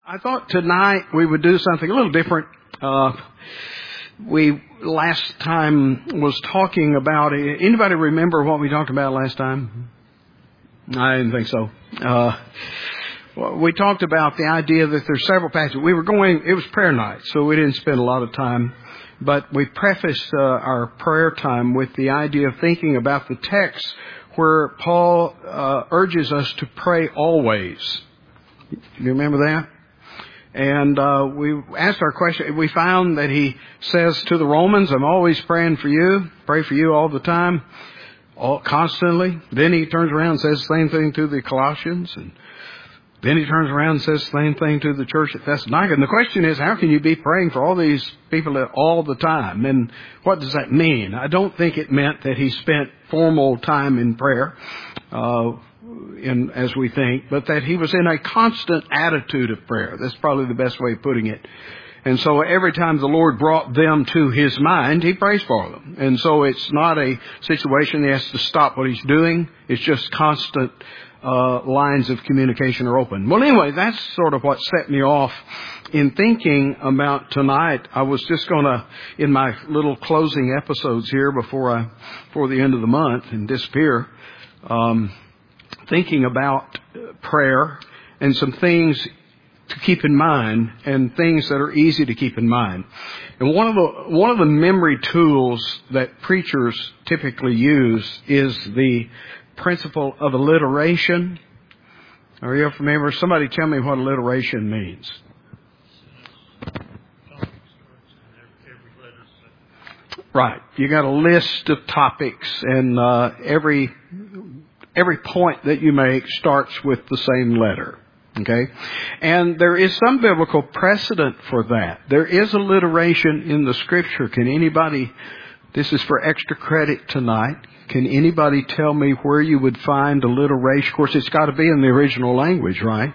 I thought tonight we would do something a little different. We last time was talking about, anybody remember what we talked about last time? I didn't think so. We talked about the idea that there's several passages. It was prayer night, so we didn't spend a lot of time. But we prefaced our prayer time with the idea of thinking about the text where Paul urges us to pray always. You remember that? And we asked our question. We found that he says to the Romans, I'm always praying for you, pray for you all the time, constantly. Then he turns around and says the same thing to the Colossians. And then he turns around and says the same thing to the church at Thessalonica. And the question is, how can you be praying for all these people all the time? And what does that mean? I don't think it meant that he spent formal time in prayer, as we think, but that he was in a constant attitude of prayer. That's probably the best way of putting it. And so every time the Lord brought them to his mind, he prays for them. And so it's not a situation he has to stop what he's doing. It's just constant lines of communication are open. Well, anyway, that's sort of what set me off in thinking about tonight. I was just going to, in my little closing episodes here before the end of the month and disappear, thinking about prayer and some things to keep in mind and things that are easy to keep in mind. And one of the memory tools that preachers typically use is the principle of alliteration. Are you familiar? Somebody tell me what alliteration means. Right. You got a list of topics, and every point that you make starts with the same letter. Okay? And there is some biblical precedent for that. There is alliteration in the Scripture. This is for extra credit tonight. Can anybody tell me where you would find alliteration? Of course, it's got to be in the original language, right?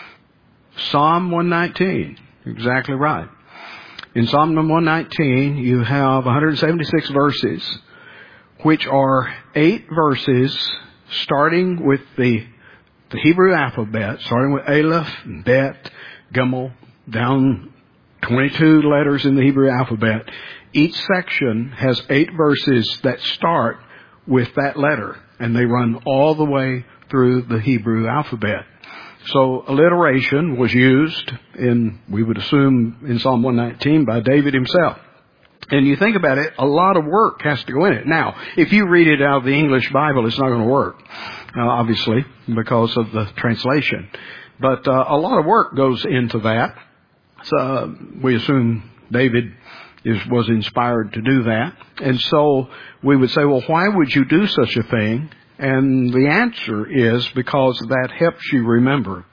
Psalm 119. Exactly right. In Psalm 119, you have 176 verses, which are 8 verses starting with the Hebrew alphabet, starting with Aleph, Bet, Gimel, down 22 letters in the Hebrew alphabet. Each section has 8 verses that start with that letter, and they run all the way through the Hebrew alphabet. So alliteration was used we would assume, in Psalm 119 by David himself. And you think about it, a lot of work has to go in it. Now, if you read it out of the English Bible, it's not going to work, obviously, because of the translation. But a lot of work goes into that. So we assume David was inspired to do that. And so we would say, well, why would you do such a thing? And the answer is because that helps you remember.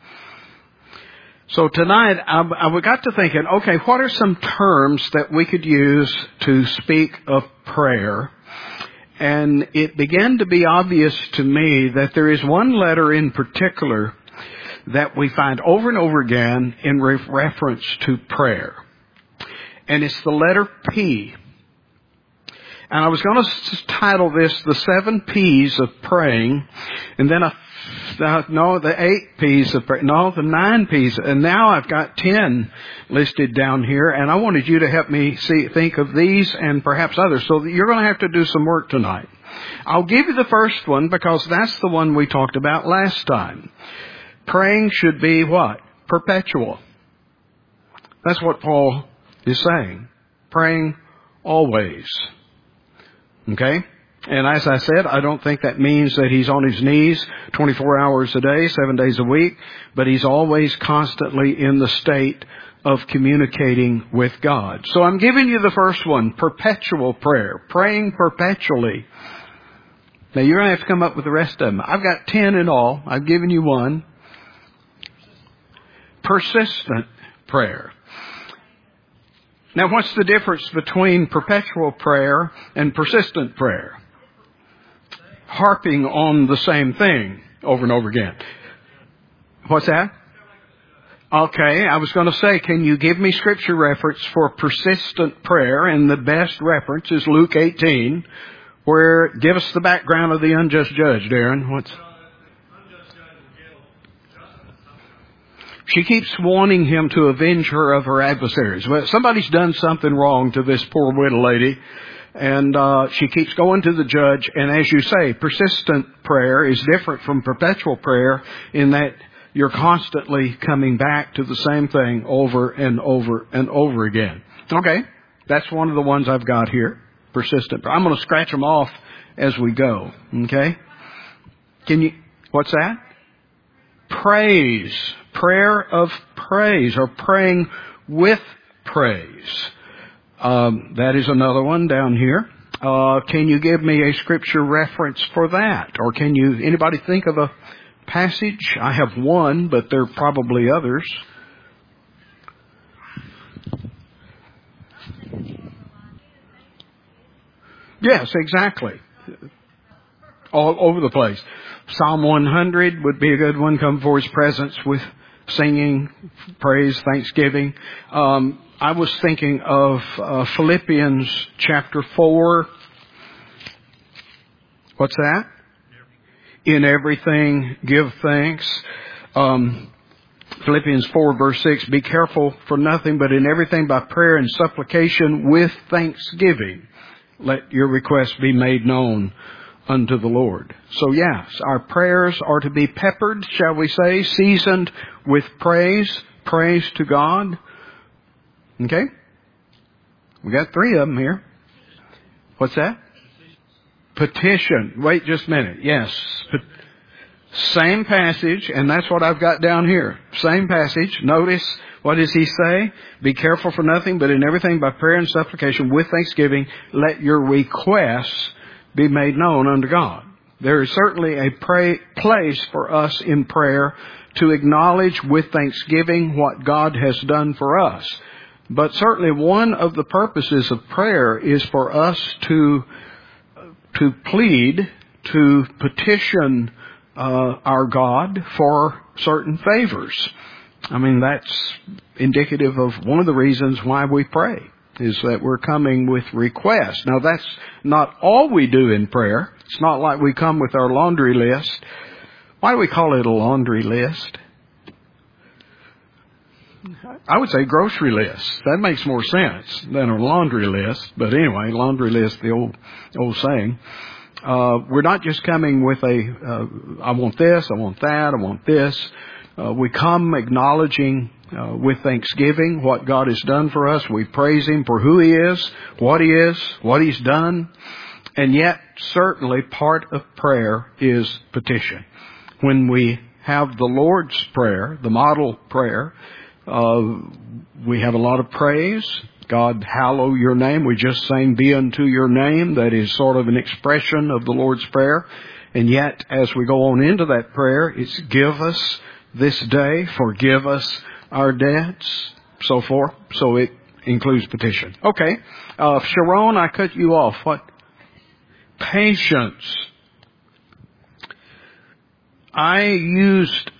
So tonight, I got to thinking, okay, what are some terms that we could use to speak of prayer? And it began to be obvious to me that there is one letter in particular that we find over and over again in reference to prayer. And it's the letter P. And I was going to title this The 7 P's of Praying. And then the 8 P's of praying. No, the 9 P's. And now I've got 10 listed down here. And I wanted you to help me think of these and perhaps others. So you're going to have to do some work tonight. I'll give you the first one because that's the one we talked about last time. Praying should be what? Perpetual. That's what Paul is saying. Praying always. Okay? And as I said, I don't think that means that he's on his knees 24 hours a day, 7 days a week, but he's always constantly in the state of communicating with God. So I'm giving you the first one, perpetual prayer, praying perpetually. Now you're going to have to come up with the rest of them. I've got 10 in all. I've given you one. Persistent prayer. Now, what's the difference between perpetual prayer and persistent prayer? Harping on the same thing over and over again. What's that? Okay, I was going to say, can you give me scripture reference for persistent prayer? And the best reference is Luke 18, where, give us the background of the unjust judge, Darren. She keeps wanting him to avenge her of her adversaries. Well, somebody's done something wrong to this poor widow lady, and she keeps going to the judge. And as you say, persistent prayer is different from perpetual prayer in that you're constantly coming back to the same thing over and over and over again. Okay, that's one of the ones I've got here. Persistent. I'm going to scratch them off as we go. Okay? What's that? Praise. Prayer of praise, or praying with praise. That is another one down here. Can you give me a scripture reference for that? Or anybody think of a passage? I have one, but there are probably others. Yes, exactly. All over the place. Psalm 100 would be a good one. Come before His presence with singing, praise, thanksgiving. I was thinking of Philippians chapter 4. What's that? In everything, give thanks. Philippians 4 verse 6, be careful for nothing, but in everything by prayer and supplication with thanksgiving. Let your requests be made known unto the Lord. So yes, our prayers are to be peppered, shall we say, seasoned with praise to God. Okay? We got 3 of them here. What's that? Petition. Wait just a minute. Yes. Same passage, and that's what I've got down here. Same passage. Notice, what does he say? Be careful for nothing, but in everything by prayer and supplication with thanksgiving, let your requests be made known unto God. There is certainly a place for us in prayer to acknowledge with thanksgiving what God has done for us. But certainly one of the purposes of prayer is for us to plead, to petition our God for certain favors. I mean, that's indicative of one of the reasons why we pray, is that we're coming with requests. Now, that's not all we do in prayer. It's not like we come with our laundry list. Why do we call it a laundry list? I would say grocery list. That makes more sense than a laundry list. But anyway, laundry list, the old saying. We're not just coming with I want this, I want that, I want this. We come acknowledging with thanksgiving what God has done for us. We praise Him for who He is, what He's done. And yet, certainly, part of prayer is petition. When we have the Lord's Prayer, the model prayer, we have a lot of praise. God, hallow your name. We just sang, be unto your name. That is sort of an expression of the Lord's Prayer. And yet, as we go on into that prayer, it's give us this day, forgive us our debts, so forth. So it includes petition. Okay. Sharon, I cut you off. What? Patience. I used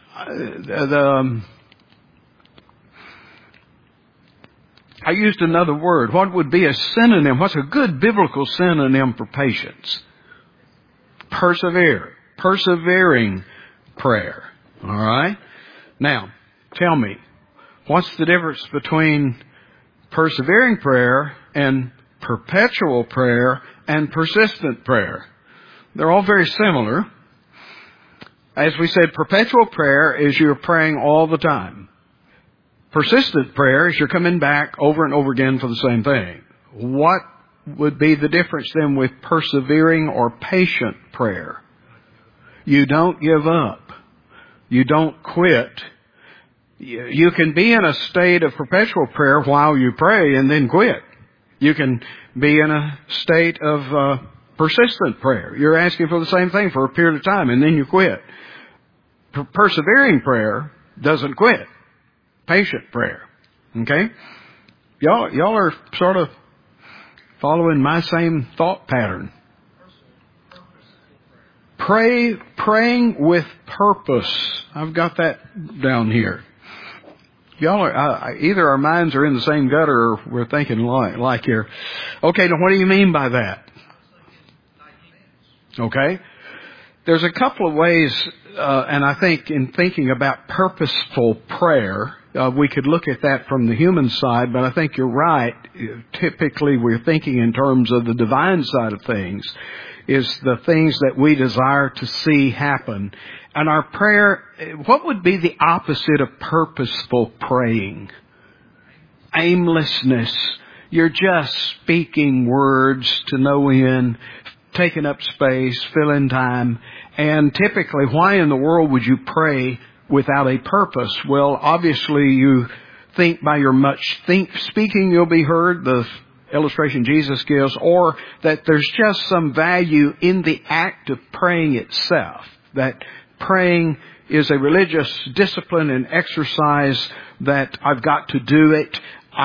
I used another word. What would be a synonym? What's a good biblical synonym for patience? Persevere. Persevering prayer. All right? Now, tell me, what's the difference between persevering prayer and perpetual prayer and persistent prayer? They're all very similar. As we said, perpetual prayer is you're praying all the time. Persistent prayer is you're coming back over and over again for the same thing. What would be the difference then with persevering or patient prayer? You don't give up. You don't quit. You can be in a state of perpetual prayer while you pray and then quit. You can be in a state of persistent prayer. You're asking for the same thing for a period of time and then you quit. Persevering prayer doesn't quit. Patient prayer. Okay? Y'all are sort of following my same thought pattern. Praying with purpose. I've got that down here. Y'all are, either our minds are in the same gutter or we're thinking like here. Okay, now what do you mean by that? Okay. There's a couple of ways, and I think in thinking about purposeful prayer, we could look at that from the human side, but I think you're right. Typically, we're thinking in terms of the divine side of things, is the things that we desire to see happen. And our prayer, what would be the opposite of purposeful praying? Aimlessness. You're just speaking words to no end, taking up space, filling time. And typically, why in the world would you pray without a purpose? Well, obviously you think by your much speaking you'll be heard, the illustration Jesus gives, or that there's just some value in the act of praying itself. That praying is a religious discipline and exercise, that I've got to do it.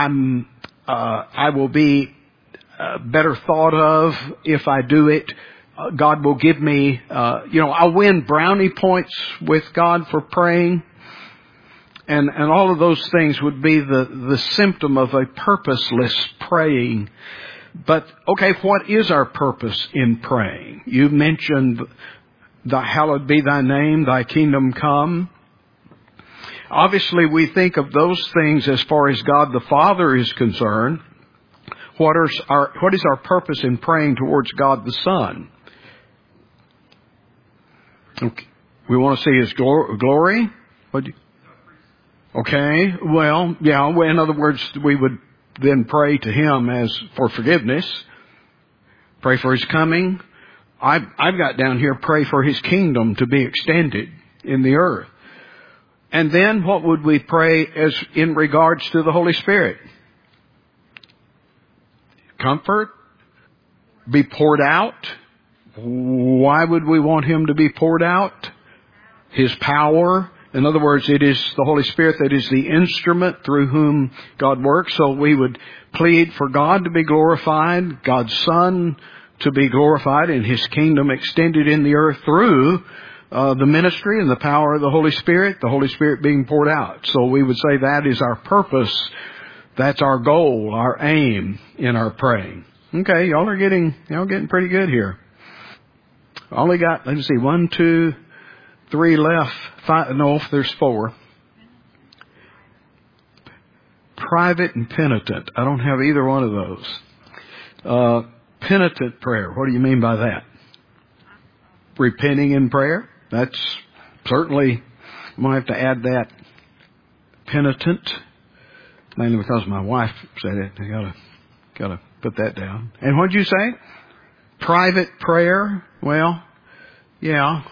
I will be better thought of if I do it. God will give me, I'll win brownie points with God for praying. And all of those things would be the symptom of a purposeless praying. But, okay, what is our purpose in praying? You mentioned, hallowed be thy name, thy kingdom come. Obviously, we think of those things as far as God the Father is concerned. What is our purpose in praying towards God the Son? Okay. We want to see His glory? Okay, well, yeah, in other words, we would then pray to Him as for forgiveness. Pray for His coming. I've got down here, pray for His kingdom to be extended in the earth. And then what would we pray as in regards to the Holy Spirit? Comfort? Be poured out? Why would we want Him to be poured out? His power. In other words, it is the Holy Spirit that is the instrument through whom God works. So we would plead for God to be glorified, God's Son to be glorified, and His kingdom extended in the earth through the ministry and the power of the Holy Spirit being poured out. So we would say that is our purpose. That's our goal, our aim in our praying. Okay, y'all are getting pretty good here. Only got, let's see, 1, 2, 3 left. 5, no, there's 4. Private and penitent. I don't have either one of those. Penitent prayer. What do you mean by that? Repenting in prayer. That's certainly, I'm going to have to add that. Penitent. Mainly because my wife said it. I gotta put that down. And what'd you say? Private prayer. Well, yeah.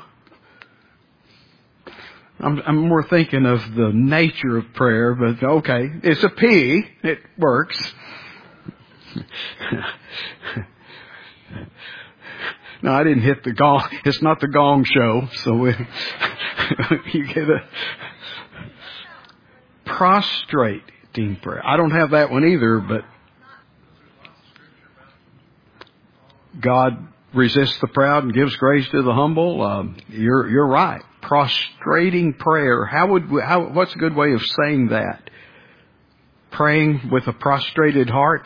I'm more thinking of the nature of prayer, but okay. It's a P. It works. No, I didn't hit the gong. It's not the gong show, so you get a prostrating prayer. I don't have that one either, but God resists the proud and gives grace to the humble. You're right. Prostrating prayer. What's a good way of saying that? Praying with a prostrated heart?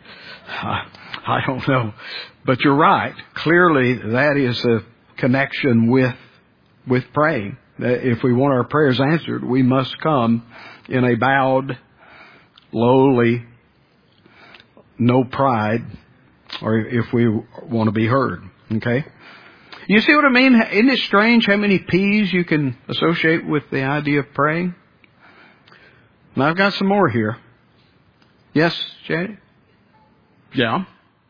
I don't know. But you're right. Clearly, that is a connection with praying. If we want our prayers answered, we must come in a bowed, lowly, no pride, or if we want to be heard. Okay? You see what I mean? Isn't it strange how many P's you can associate with the idea of praying? And I've got some more here. Yes, Janet? Yeah.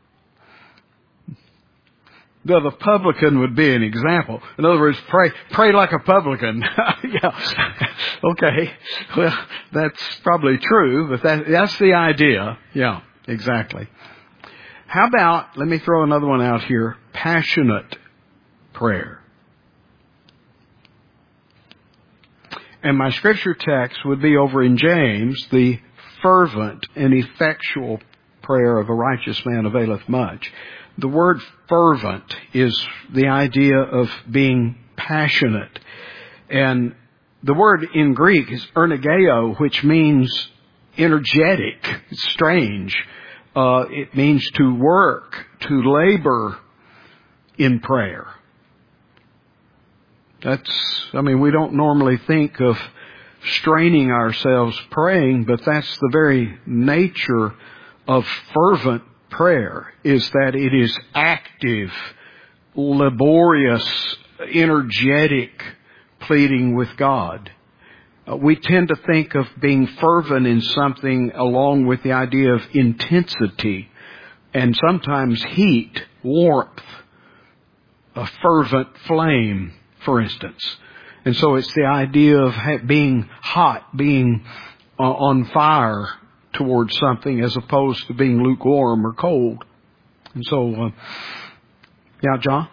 The publican would be an example. In other words, pray like a publican. Yeah. Okay. Well, that's probably true, but that's the idea. Yeah, exactly. How about, let me throw another one out here, passionate prayer. And my scripture text would be over in James, the fervent and effectual prayer of a righteous man availeth much. The word fervent is the idea of being passionate. And the word in Greek is ergeo, which means energetic. It's strange. It means to work, to labor in prayer. We don't normally think of straining ourselves praying, but that's the very nature of fervent prayer, is that it is active, laborious, energetic pleading with God. We tend to think of being fervent in something along with the idea of intensity and sometimes heat, warmth, a fervent flame, for instance. And so it's the idea of being hot, being on fire towards something as opposed to being lukewarm or cold. And so, yeah, John?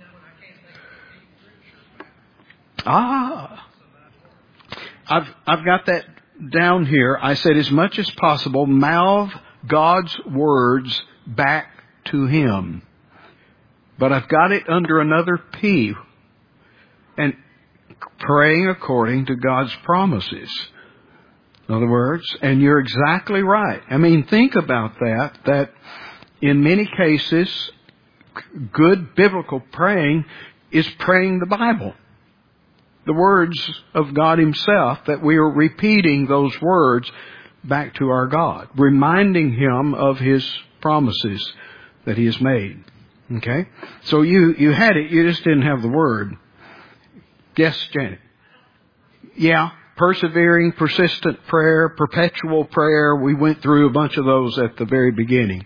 I've got that down here. I said, as much as possible, mouth God's words back to Him. But I've got it under another P. And praying according to God's promises. In other words, and you're exactly right. Think about that in many cases, good biblical praying is praying the Bible. The words of God Himself, that we are repeating those words back to our God, reminding Him of His promises that He has made. Okay? So you had it, you just didn't have the word. Yes, Janet? Yeah, persevering, persistent prayer, perpetual prayer. We went through a bunch of those at the very beginning.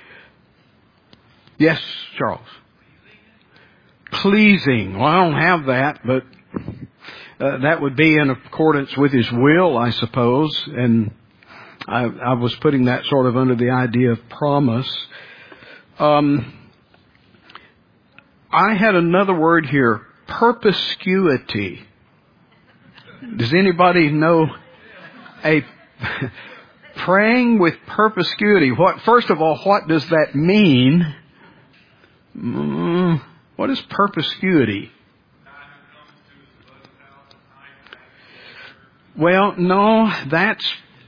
Yes, Charles? Pleasing. Well, I don't have that, but that would be in accordance with His will, I suppose. And I was putting that sort of under the idea of promise. I had another word here, perspicuity. Does anybody know a praying with perspicuity? First of all, what does that mean? What is perspicuity? Well, no, that's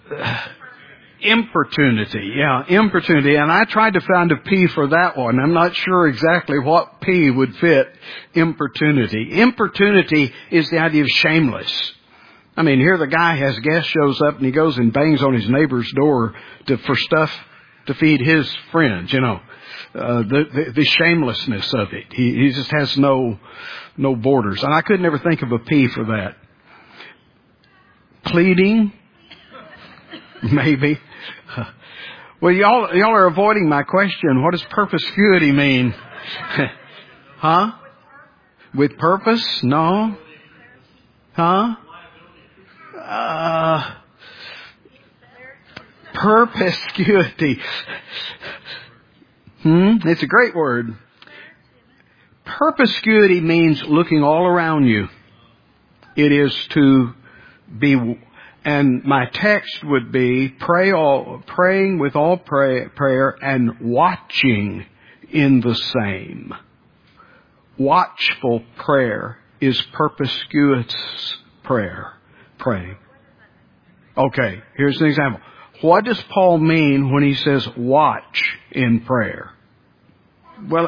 importunity. Yeah, importunity. And I tried to find a P for that one. I'm not sure exactly what P would fit importunity. Importunity is the idea of shameless. Here the guy has guest shows up and he goes and bangs on his neighbor's door for stuff to feed his friends, the shamelessness of it. He just has no borders. And I could never think of a P for that. Pleading? Maybe. Well, y'all are avoiding my question. What does perspicuity mean? Huh? With purpose? No. Huh? Perspicuity. It's a great word. Perspicuity means looking all around you. It is to be, and my text would be praying with all prayer and watching in the same. Watchful prayer is perspicuous prayer. Praying. Okay, here's an example. What does Paul mean when he says watch in prayer? Well,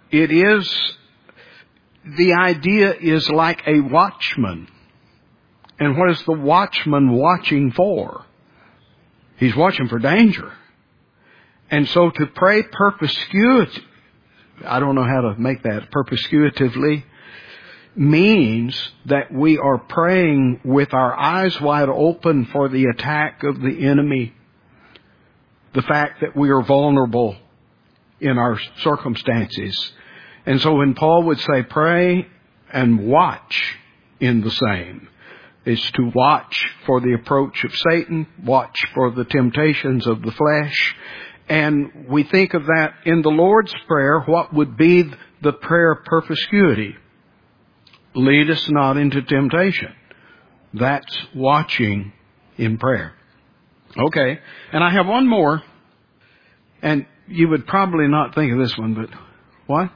the idea is like a watchman. And what is the watchman watching for? He's watching for danger. And so to pray perspicuity, I don't know how to make that perspicuously, means that we are praying with our eyes wide open for the attack of the enemy. The fact that we are vulnerable in our circumstances. And so when Paul would say pray and watch in the same, it's to watch for the approach of Satan, watch for the temptations of the flesh. And we think of that in the Lord's Prayer. What would be the prayer of perspicuity? Lead us not into temptation. That's watching in prayer. Okay. And I have one more. And you would probably not think of this one, but what?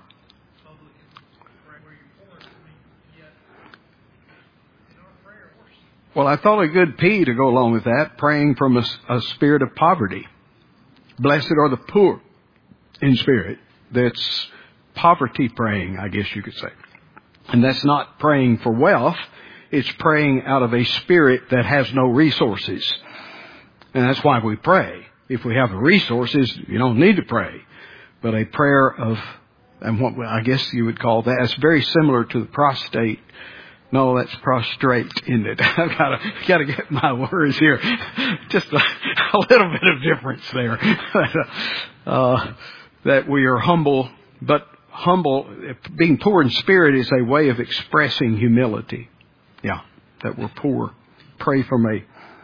Well, I thought a good P to go along with that, praying from a spirit of poverty. Blessed are the poor in spirit. That's poverty praying, I guess you could say. And that's not praying for wealth. It's praying out of a spirit that has no resources. And that's why we pray. If we have the resources, you don't need to pray. But a prayer of, and what I guess you would call that, it's very similar to the prostate. No, that's prostrate, isn't it? I've got to get my words here. Just a little bit of difference there. That we are humble, but humble, being poor in spirit is a way of expressing humility. Yeah, that we're poor. Pray from a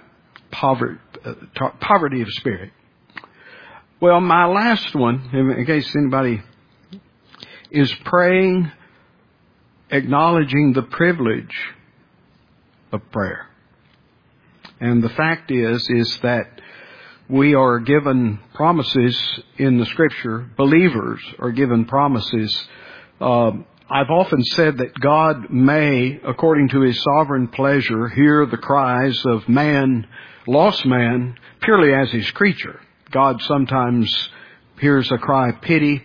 poverty of spirit. Well, my last one, in case anybody, is praying, acknowledging the privilege of prayer. And the fact is that we are given promises in the Scripture. Believers are given promises. I've often said that God may, according to His sovereign pleasure, hear the cries of man, lost man, purely as His creature. God sometimes hears a cry of pity,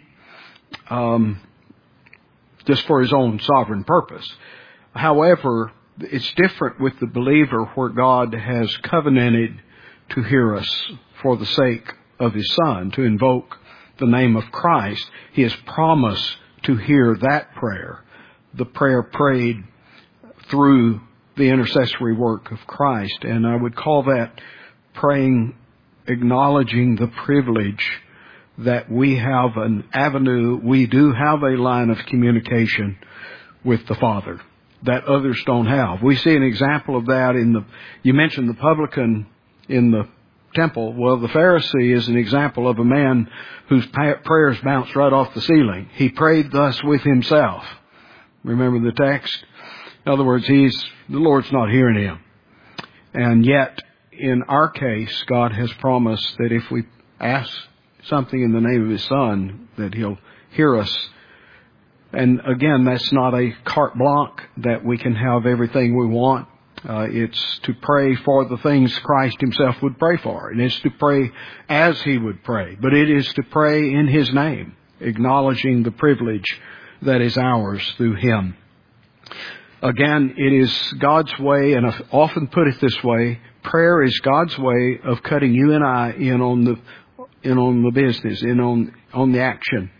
just for His own sovereign purpose. However, it's different with the believer, where God has covenanted to hear us for the sake of His Son, to invoke the name of Christ. He has promised to hear that prayer, the prayer prayed through the intercessory work of Christ. And I would call that praying, acknowledging the privilege that we have an avenue, we do have a line of communication with the Father that others don't have. We see an example of that you mentioned the publican in the temple. Well, the Pharisee is an example of a man whose prayers bounced right off the ceiling. He prayed thus with himself. Remember the text? In other words, the Lord's not hearing him. And yet, in our case, God has promised that if we ask something in the name of His Son, that He'll hear us. And again, that's not a carte blanche that we can have everything we want. It's to pray for the things Christ Himself would pray for. And it's to pray as He would pray. But it is to pray in His name, acknowledging the privilege that is ours through Him. Again, it is God's way, and I've often put it this way, prayer is God's way of cutting you and I in on the business, on the action.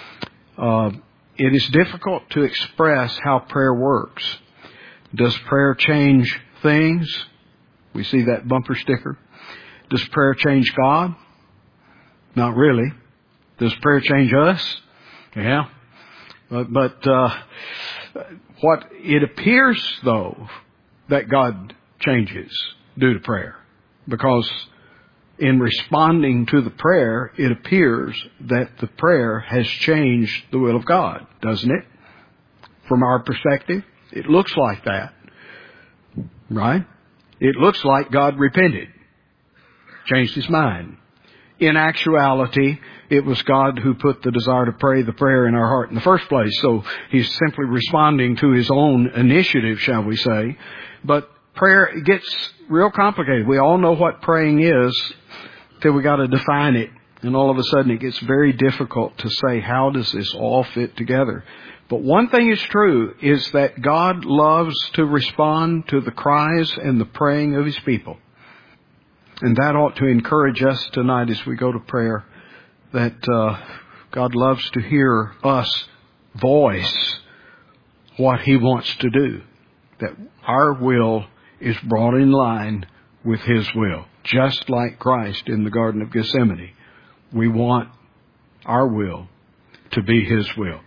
It is difficult to express how prayer works. Does prayer change things? We see that bumper sticker. Does prayer change God? Not really. Does prayer change us? Yeah. But what it appears, though, that God changes due to prayer. Because in responding to the prayer, it appears that the prayer has changed the will of God, doesn't it? From our perspective, it looks like that. Right? It looks like God repented, changed His mind. In actuality, it was God who put the desire to pray the prayer in our heart in the first place. So He's simply responding to His own initiative, shall we say. But prayer gets real complicated. We all know what praying is till we got to define it. And all of a sudden it gets very difficult to say, how does this all fit together? But one thing is true, is that God loves to respond to the cries and the praying of His people. And that ought to encourage us tonight as we go to prayer, that God loves to hear us voice what He wants to do. That our will is brought in line with His will. Just like Christ in the Garden of Gethsemane. We want our will to be His will.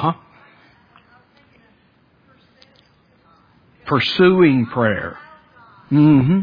Pursuing prayer. Mm-hmm.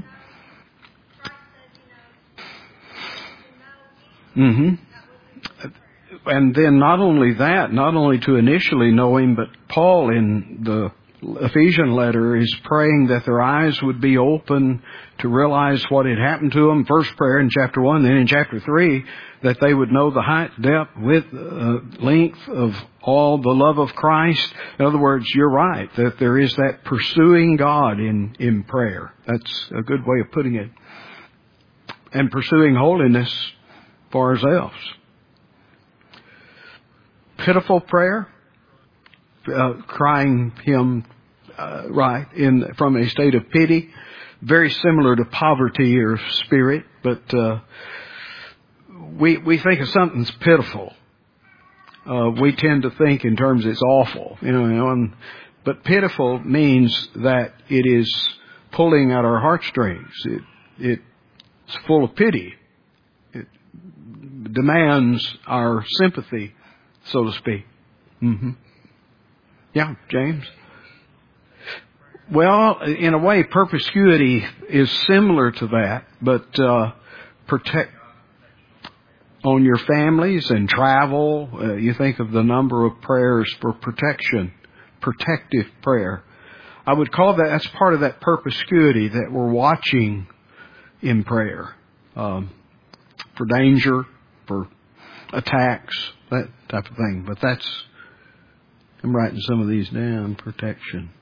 Mm-hmm. And then not only that, not only to initially know Him, but Paul in the Ephesian letter is praying that their eyes would be open to realize what had happened to them. First prayer in chapter 1, then in chapter 3, that they would know the height, depth, width, length of all the love of Christ. In other words, you're right, that there is that pursuing God in prayer. That's a good way of putting it. And pursuing holiness for ourselves. Pitiful prayer? crying him from a state of pity, very similar to poverty or spirit, but we think if something's pitiful, we tend to think in terms it's awful, but pitiful means that it is pulling at our heartstrings. It's full of pity. It demands our sympathy, so to speak. Mm-hmm. Yeah, James? Well, in a way, perspicuity is similar to that, but protect on your families and travel. You think of the number of prayers for protection, protective prayer. I would call that's part of that perspicuity that we're watching in prayer, for danger, for attacks, that type of thing. But I'm writing some of these down, protection.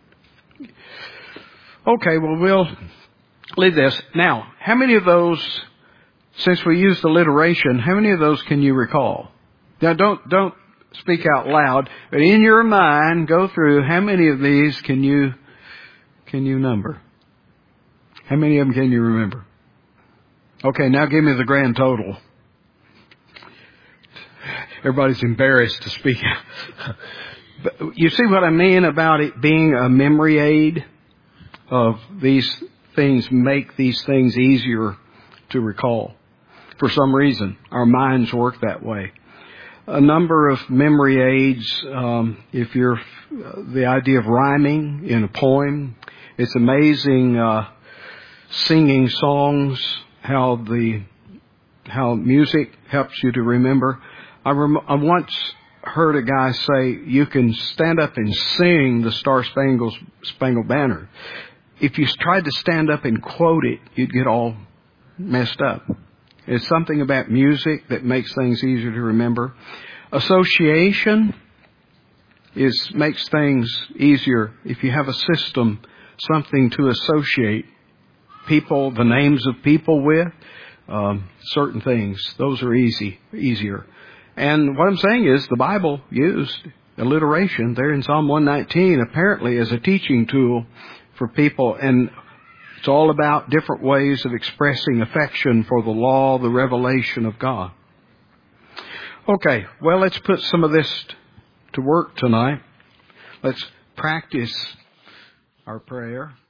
Okay, well, we'll leave this. Now, how many of those, since we used alliteration, how many of those can you recall? Now, don't speak out loud, but in your mind, go through how many of these can you number? How many of them can you remember? Okay, now give me the grand total. Everybody's embarrassed to speak. But you see what I mean about it being a memory aid? Of these things make these things easier to recall. For some reason, our minds work that way. A number of memory aids, if you're the idea of rhyming in a poem, it's amazing singing songs, how music helps you to remember. I once heard a guy say, you can stand up and sing the Star-Spangled Banner. If you tried to stand up and quote it, you'd get all messed up. It's something about music that makes things easier to remember. Association makes things easier if you have a system, something to associate people, the names of people with, certain things. Those are easier. And what I'm saying is the Bible used alliteration there in Psalm 119 apparently as a teaching tool for people, and it's all about different ways of expressing affection for the law, the revelation of God. Okay, well, let's put some of this to work tonight. Let's practice our prayer.